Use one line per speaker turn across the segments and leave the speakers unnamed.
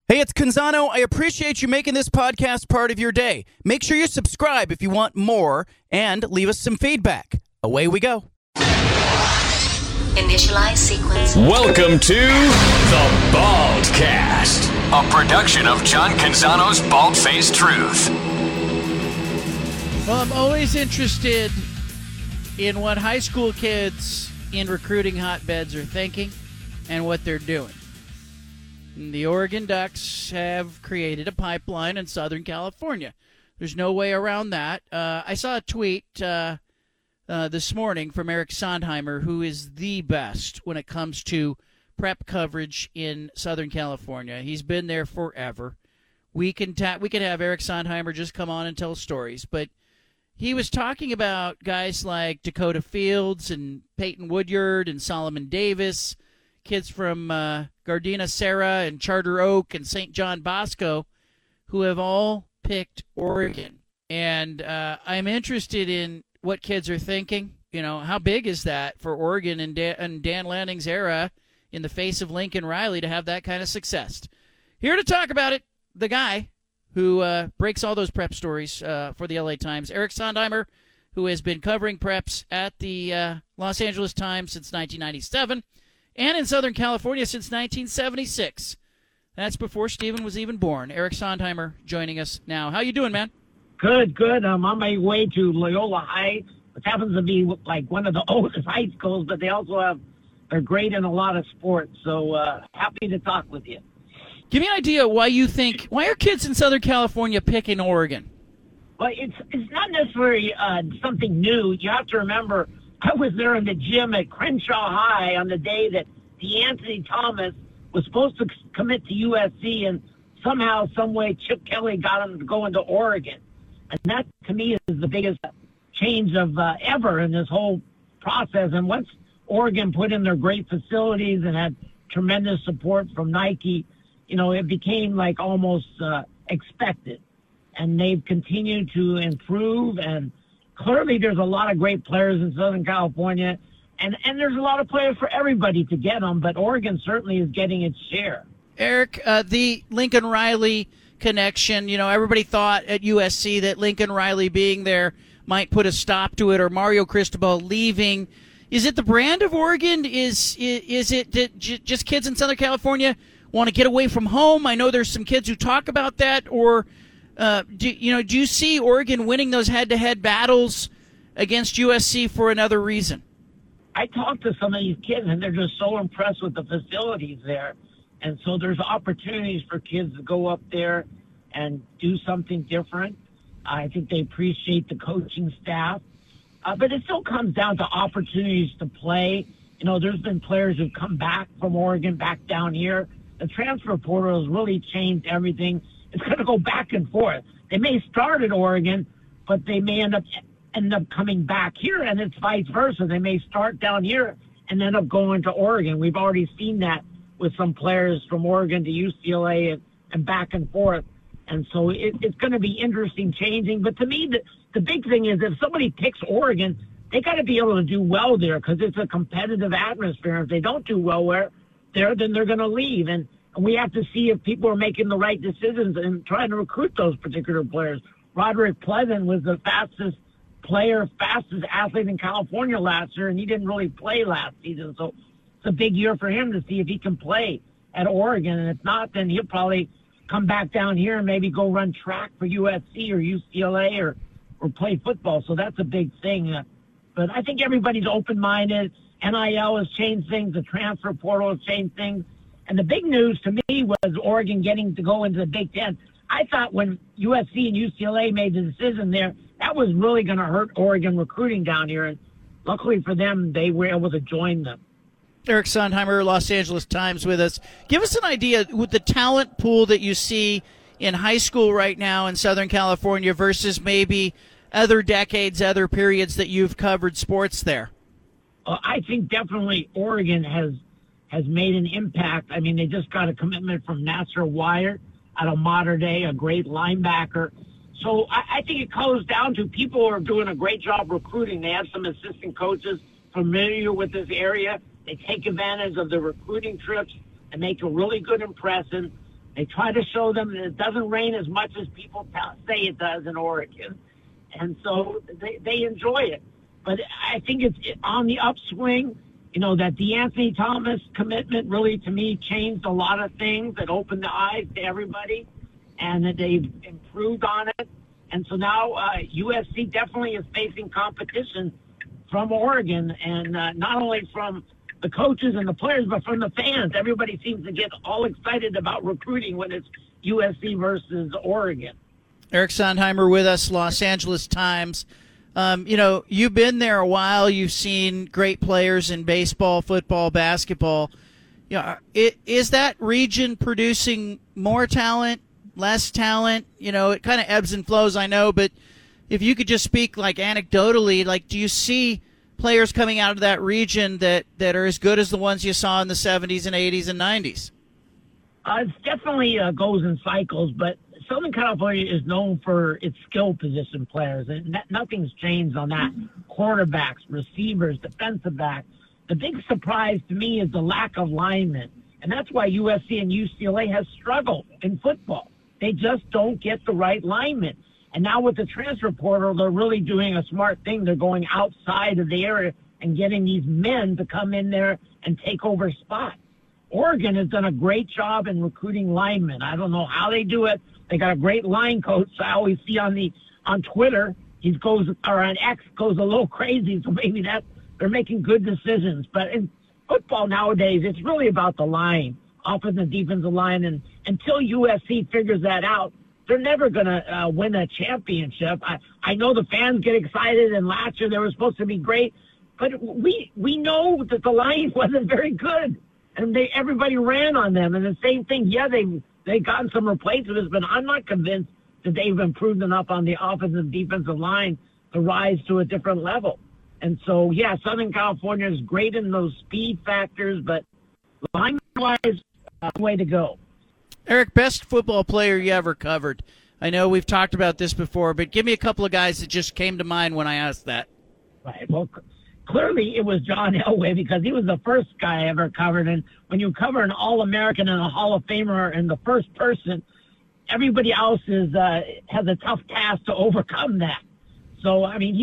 Hey, it's Canzano. I appreciate you making this podcast part of your day. Make sure you subscribe if you want more and leave us some feedback. Away we go.
Initialize sequence.
Welcome to The Baldcast, a production of John Canzano's Bald-Faced Truth.
Well, I'm always interested in what high school kids in recruiting hotbeds are thinking and what they're doing. The Oregon Ducks have created a pipeline in Southern California. There's no way around that. I saw a tweet this morning from Eric Sondheimer, who is the best when it comes to prep coverage in Southern California. He's been there forever. We could have Eric Sondheimer just come on and tell stories, but he was talking about guys like Dakota Fields and Peyton Woodyard and Solomon Davis, kids from Gardena Serra and Charter Oak and St. John Bosco, who have all picked Oregon. And I'm interested in what kids are thinking. You know, how big is that for Oregon in Dan Lanning's era in the face of Lincoln Riley to have that kind of success? Here to talk about it, the guy who breaks all those prep stories for the LA Times, Eric Sondheimer, who has been covering preps at the Los Angeles Times since 1997 and in Southern California since 1976. That's before Stephen was even born. Eric Sondheimer joining us now. How you doing, man?
Good. I'm on my way to Loyola Heights, which happens to be like one of the oldest high schools, but they're great in a lot of sports. So happy to talk with you.
Give me an idea why are kids in Southern California picking Oregon?
Well, it's not necessarily something new. You have to remember, I was there in the gym at Crenshaw High on the day that DeAnthony Thomas was supposed to commit to USC, and somehow, some way, Chip Kelly got him to go into Oregon. And that, to me, is the biggest change of ever in this whole process. And once Oregon put in their great facilities and had tremendous support from Nike, you know, it became like almost expected. And they've continued to improve. And clearly there's a lot of great players in Southern California. And there's a lot of players for everybody to get them. But Oregon certainly is getting its share.
Eric, the Lincoln Riley connection, you know, everybody thought at USC that Lincoln Riley being there might put a stop to it, or Mario Cristobal leaving. Is it the brand of Oregon? Is it that just kids in Southern California want to get away from home? I know there's some kids who talk about that. Or do you see Oregon winning those head-to-head battles against USC for another reason?
I talked to some of these kids, and they're just so impressed with the facilities there. And so there's opportunities for kids to go up there and do something different. I think they appreciate the coaching staff. But it still comes down to opportunities to play. You know, there's been players who've come back from Oregon back down here. The transfer portal has really changed everything. It's going to go back and forth. They may start at Oregon, but they may end up coming back here, and it's vice versa. They may start down here and end up going to Oregon. We've already seen that with some players from Oregon to UCLA and back and forth. And so it's going to be interesting changing. But to me, the big thing is if somebody picks Oregon, they got to be able to do well there because it's a competitive atmosphere. If they don't do well there, then they're going to leave. And we have to see if people are making the right decisions and trying to recruit those particular players. Roderick Pleasant was the fastest athlete in California last year, and he didn't really play last season. So it's a big year for him to see if he can play at Oregon. And if not, then he'll probably come back down here and maybe go run track for USC or UCLA or play football. So that's a big thing. But I think everybody's open-minded. NIL has changed things. The transfer portal has changed things. And the big news to me was Oregon getting to go into the Big Ten. I thought when USC and UCLA made the decision there, that was really going to hurt Oregon recruiting down here. And luckily for them, they were able to join them.
Eric Sondheimer, Los Angeles Times with us. Give us an idea with the talent pool that you see in high school right now in Southern California versus maybe other decades, other periods that you've covered sports there.
I think definitely Oregon has made an impact. I mean, they just got a commitment from Nasser Wyatt out of Mater Dei, a great linebacker. So I think it comes down to people are doing a great job recruiting. They have some assistant coaches familiar with this area. They take advantage of the recruiting trips and make a really good impression. They try to show them that it doesn't rain as much as people say it does in Oregon. And so they enjoy it. But I think it's on the upswing. You know, that DeAnthony Thomas commitment really, to me, changed a lot of things that opened the eyes to everybody, and that they've improved on it. And so now USC definitely is facing competition from Oregon, and not only from the coaches and the players, but from the fans. Everybody seems to get all excited about recruiting when it's USC versus Oregon.
Eric Sondheimer with us, Los Angeles Times. You know, you've been there a while. You've seen great players in baseball, football, basketball. You know, is that region producing more talent, less talent? You know, it kind of ebbs and flows, I know, but if you could just speak like anecdotally, like, do you see players coming out of that region that are as good as the ones you saw in the 70s and 80s and 90s?
It definitely goes in cycles, but Southern California is known for its skill position players, and nothing's changed on that. Quarterbacks, receivers, defensive backs. The big surprise to me is the lack of linemen, and that's why USC and UCLA has struggled in football. They just don't get the right linemen. And now with the transfer portal, they're really doing a smart thing. They're going outside of the area and getting these men to come in there and take over spots. Oregon has done a great job in recruiting linemen. I don't know how they do it. They got a great line coach. I always see on Twitter, on X goes a little crazy. So maybe they're making good decisions. But in football nowadays, it's really about the line, offensive and defensive line. And until USC figures that out, they're never going to win a championship. I know the fans get excited, and last year they were supposed to be great, but we know that the line wasn't very good, and everybody ran on them. And the same thing, yeah, they gotten some replacements, but I'm not convinced that they've improved enough on the offensive and defensive line to rise to a different level. And so, yeah, Southern California is great in those speed factors, but line-wise, way to go.
Eric, best football player you ever covered? I know we've talked about this before, but give me a couple of guys that just came to mind when I asked that.
Right. Well, clearly it was John Elway, because he was the first guy I ever covered. And when you cover an All-American and a Hall of Famer and the first person, everybody else has a tough task to overcome that. So, I mean,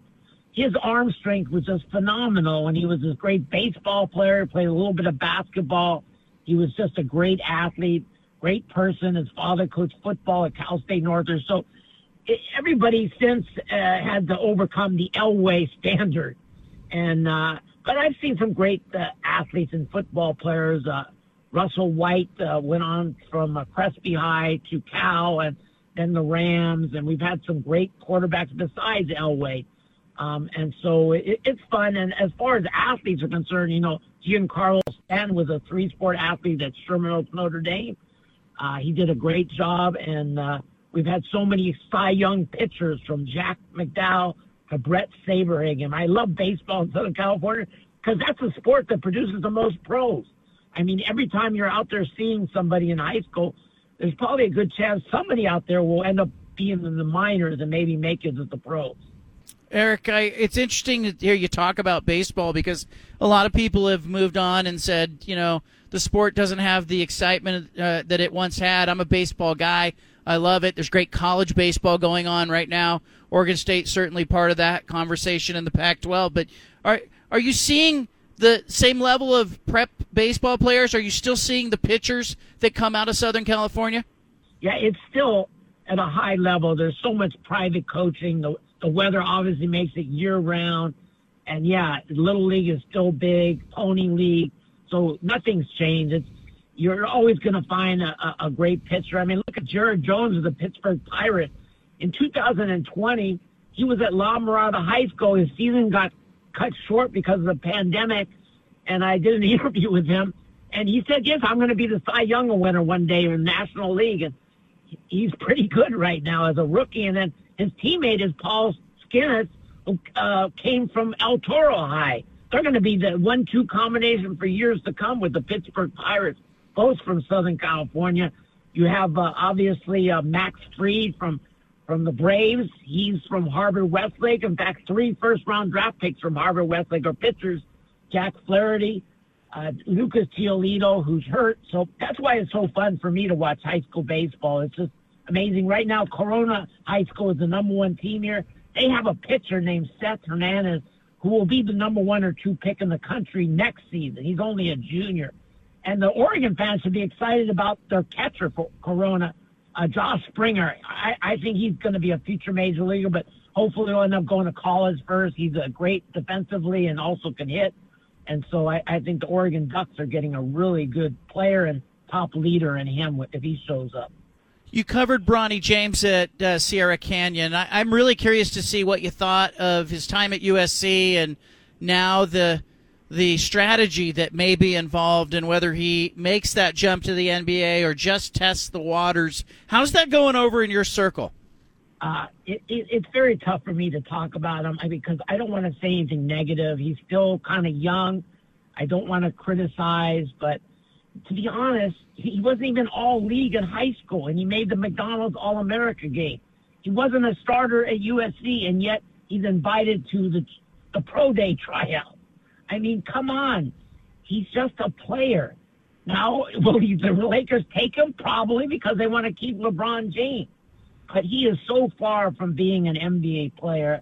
his arm strength was just phenomenal, and he was this great baseball player, played a little bit of basketball. He was just a great athlete. Great person. His father coached football at Cal State Northern. So everybody since had to overcome the Elway standard. And but I've seen some great athletes and football players. Russell White went on from Crespi High to Cal and then the Rams. And we've had some great quarterbacks besides Elway. And so it's fun. And as far as athletes are concerned, you know, Giancarlo Stanton was a 3-sport athlete at Sherman Oaks, Notre Dame. He did a great job, and we've had so many Cy Young pitchers, from Jack McDowell to Brett Saberhagen. I love baseball in Southern California because that's a sport that produces the most pros. I mean, every time you're out there seeing somebody in high school, there's probably a good chance somebody out there will end up being in the minors and maybe make it as the pros.
Eric, it's interesting to hear you talk about baseball, because a lot of people have moved on and said, you know, the sport doesn't have the excitement that it once had. I'm a baseball guy. I love it. There's great college baseball going on right now. Oregon State certainly part of that conversation in the Pac-12. But are you seeing the same level of prep baseball players? Are you still seeing the pitchers that come out of Southern California?
Yeah, it's still at a high level. There's so much private coaching. The weather obviously makes it year-round. And, yeah, Little League is still big, Pony League. So nothing's changed. You're always going to find a great pitcher. I mean, look at Jared Jones of the Pittsburgh Pirates. In 2020, he was at La Mirada High School. His season got cut short because of the pandemic, and I did an interview with him, and he said, yes, I'm going to be the Cy Young winner one day in the National League. And he's pretty good right now as a rookie. And then his teammate is Paul Skinner, who came from El Toro High. They're going to be the 1-2 combination for years to come with the Pittsburgh Pirates, both from Southern California. You have, obviously, Max Fried from the Braves. He's from Harvard-Westlake. In fact, 3 first-round draft picks from Harvard-Westlake are pitchers. Jack Flaherty, Lucas Giolito, who's hurt. So that's why it's so fun for me to watch high school baseball. It's just amazing. Right now, Corona High School is the number one team here. They have a pitcher named Seth Hernandez who will be the number 1 or 2 pick in the country next season. He's only a junior. And the Oregon fans should be excited about their catcher for Corona, Josh Springer. I think he's going to be a future major leaguer, but hopefully he'll end up going to college first. He's a great defensively and also can hit. And so I think the Oregon Ducks are getting a really good player and top leader in him if he shows up.
You covered Bronny James at Sierra Canyon. I'm really curious to see what you thought of his time at USC and now the strategy that may be involved and whether he makes that jump to the NBA or just tests the waters. How's that going over in your circle?
It's very tough for me to talk about him because I don't want to say anything negative. He's still kind of young. I don't want to criticize, but to be honest, he wasn't even all-league in high school, and he made the McDonald's All-America game. He wasn't a starter at USC, and yet he's invited to the pro day tryout. I mean, come on. He's just a player. Now, will the Lakers take him? Probably, because they want to keep LeBron James. But he is so far from being an NBA player.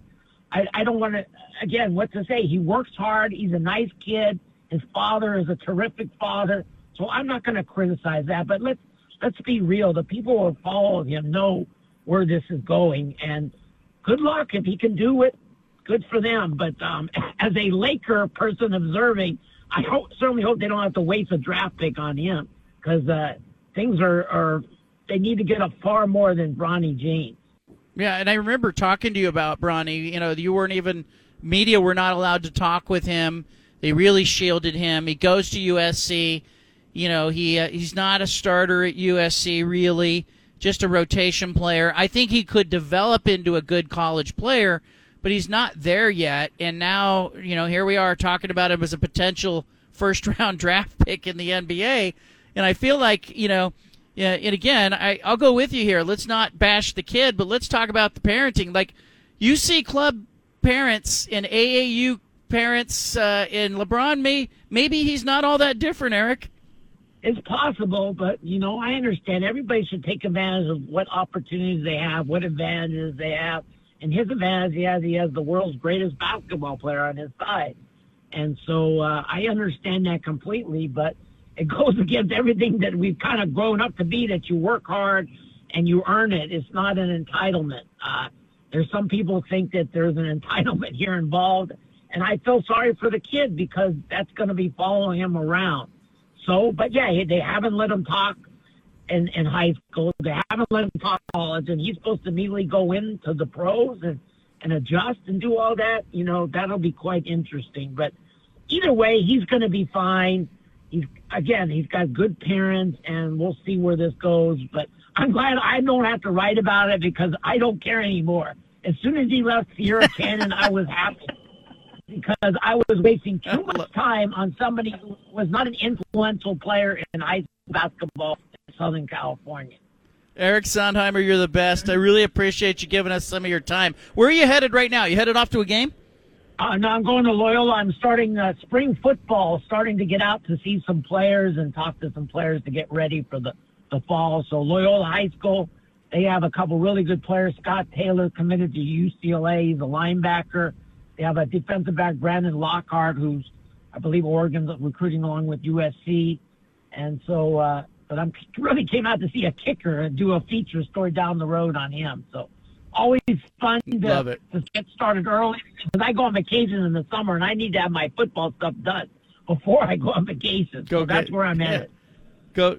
I don't want to, again, what to say. He works hard. He's a nice kid. His father is a terrific father. So I'm not going to criticize that. But let's be real. The people who follow him know where this is going. And good luck if he can do it. Good for them. But as a Laker person observing, I certainly hope they don't have to waste a draft pick on him because things are they need to get up far more than Bronny James.
Yeah, and I remember talking to you about Bronny. You know, you weren't even media were not allowed to talk with him. They really shielded him. He goes to USC. You know, he's not a starter at USC really, just a rotation player. I think he could develop into a good college player, but he's not there yet. And now, you know, here we are talking about him as a potential first-round draft pick in the NBA. And I feel like, you know, yeah, and again, I'll go with you here. Let's not bash the kid, but let's talk about the parenting. Like, UC club parents and AAU parents and LeBron, maybe he's not all that different, Eric.
It's possible, but, you know, I understand. Everybody should take advantage of what opportunities they have, what advantages they have. And his advantage, he has the world's greatest basketball player on his side. And so I understand that completely, but it goes against everything that we've kind of grown up to be, that you work hard and you earn it. It's not an entitlement. There's some people think that there's an entitlement here involved, and I feel sorry for the kid because that's going to be following him around. So, but yeah, they haven't let him talk in high school. They haven't let him talk college, and he's supposed to immediately go into the pros and adjust and do all that. You know, that'll be quite interesting. But either way, he's going to be fine. He's got good parents, and we'll see where this goes. But I'm glad I don't have to write about it because I don't care anymore. As soon as he left Sierra Canyon, I was happy because I was wasting too much time on somebody who was not an influential player in high school basketball in Southern California.
Eric Sondheimer, you're the best. I really appreciate you giving us some of your time. Where are you headed right now? You headed off to a game?
No, I'm going to Loyola. I'm starting spring football, starting to get out to see some players and talk to some players to get ready for the fall. So Loyola High School, they have a couple really good players. Scott Taylor committed to UCLA. He's a linebacker. They have a defensive back, Brandon Lockhart, who's, I believe, Oregon's recruiting along with USC. And so, but I really came out to see a kicker and do a feature story down the road on him. So always fun to get started early because I go on vacation in the summer and I need to have my football stuff done before I go on vacation. So that's where I'm at.
Go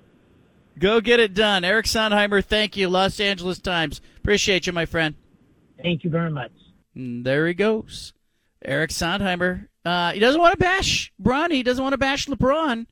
get it done. Eric Sondheimer, thank you. Los Angeles Times. Appreciate you, my friend.
Thank you very much.
And there he goes. Eric Sondheimer. He doesn't want to bash Bronny. He doesn't want to bash LeBron.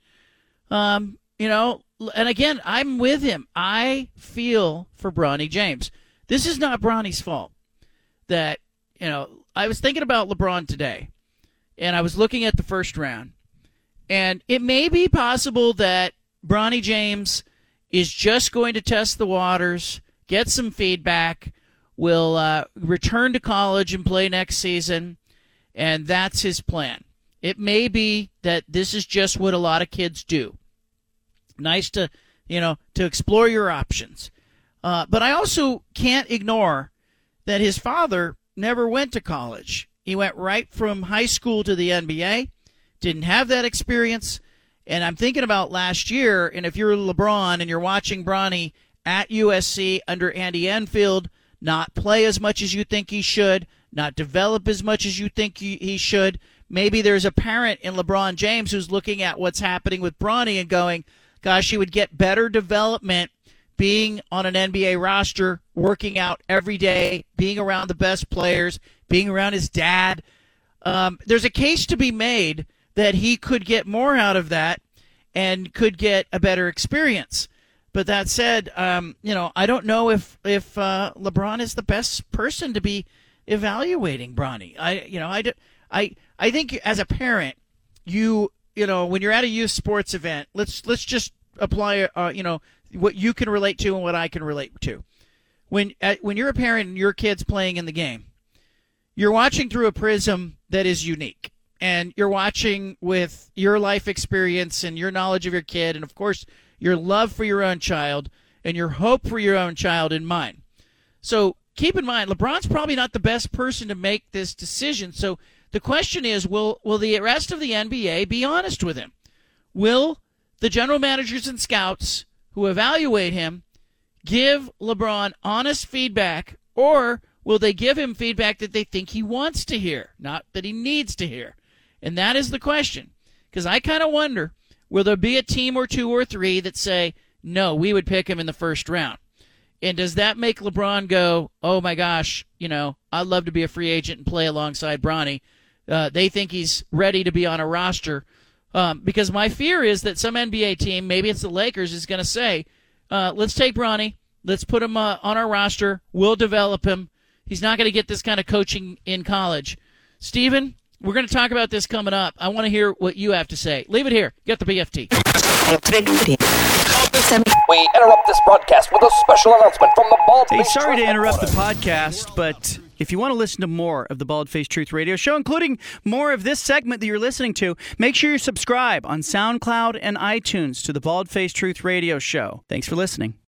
You know, and again, I'm with him. I feel for Bronny James. This is not Bronny's fault. That, you know, I was thinking about LeBron today, and I was looking at the first round, and it may be possible that Bronny James is just going to test the waters, get some feedback, will return to college and play next season, and that's his plan. It may be that this is just what a lot of kids do. Nice to, to explore your options. But I also can't ignore that his father never went to college. He went right from high school to the NBA, didn't have that experience. And I'm thinking about last year, and if you're LeBron and you're watching Bronny at USC under Andy Enfield not play as much as you think he should, not develop as much as you think he should, maybe there's a parent in LeBron James who's looking at what's happening with Bronny and going, gosh, he would get better development being on an NBA roster, working out every day, being around the best players, being around his dad. There's a case to be made that he could get more out of that and could get a better experience. But that said, I don't know if LeBron is the best person to be evaluating Bronny. I think as a parent, when you're at a youth sports event, let's just apply what you can relate to and what I can relate to. When you're a parent and your kid's playing in the game, you're watching through a prism that is unique. And you're watching with your life experience and your knowledge of your kid and, of course, your love for your own child and your hope for your own child in mind. So keep in mind, LeBron's probably not the best person to make this decision. So the question is, will the rest of the NBA be honest with him? Will the general managers and scouts who evaluate him give LeBron honest feedback, or will they give him feedback that they think he wants to hear, not that he needs to hear? And that is the question, because I kind of wonder, will there be a team or two or three that say, no, we would pick him in the first round? And does that make LeBron go, oh, my gosh, I'd love to be a free agent and play alongside Bronny. They think he's ready to be on a roster. Because my fear is that some NBA team, maybe it's the Lakers, is going to say, let's take Bronny, let's put him on our roster, we'll develop him. He's not going to get this kind of coaching in college. Steven, we're going to talk about this coming up. I want to hear what you have to say. Leave it here. Get the BFT.
We interrupt this broadcast with a special announcement from the Bald Face.
Hey, sorry to interrupt the podcast, but if you want to listen to more of the Bald Face Truth Radio Show, including more of this segment that you're listening to, make sure you subscribe on SoundCloud and iTunes to the Bald Face Truth Radio Show. Thanks for listening.